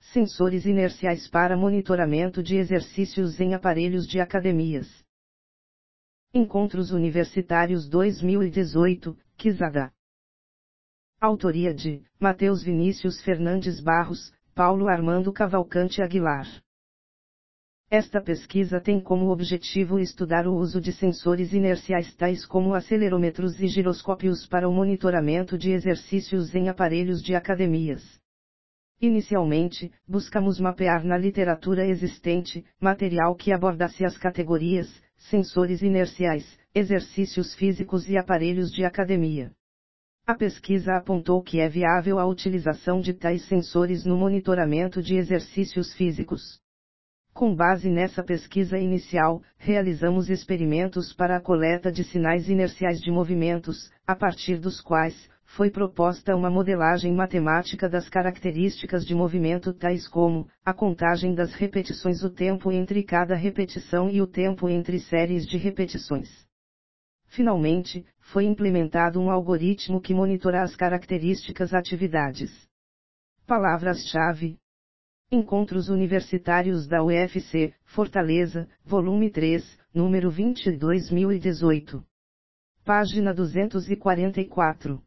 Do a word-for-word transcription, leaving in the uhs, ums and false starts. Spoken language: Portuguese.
Sensores inerciais para monitoramento de exercícios em aparelhos de academias. Encontros Universitários dois mil e dezoito, Quizada. Autoria de Matheus Vinícius Fernandes Barros, Paulo Armando Cavalcante Aguilar. Esta pesquisa tem como objetivo estudar o uso de sensores inerciais tais como acelerômetros e giroscópios para o monitoramento de exercícios em aparelhos de academias. Inicialmente, buscamos mapear na literatura existente, material que abordasse as categorias, sensores inerciais, exercícios físicos e aparelhos de academia. A pesquisa apontou que é viável a utilização de tais sensores no monitoramento de exercícios físicos. Com base nessa pesquisa inicial, realizamos experimentos para a coleta de sinais inerciais de movimentos, a partir dos quais, foi proposta uma modelagem matemática das características de movimento tais como, a contagem das repetições, o tempo entre cada repetição e o tempo entre séries de repetições. Finalmente, foi implementado um algoritmo que monitora as características atividades. Palavras-chave: Encontros Universitários da U F C, Fortaleza, volume três, número vinte, dois mil e dezoito. Página duzentos e quarenta e quatro.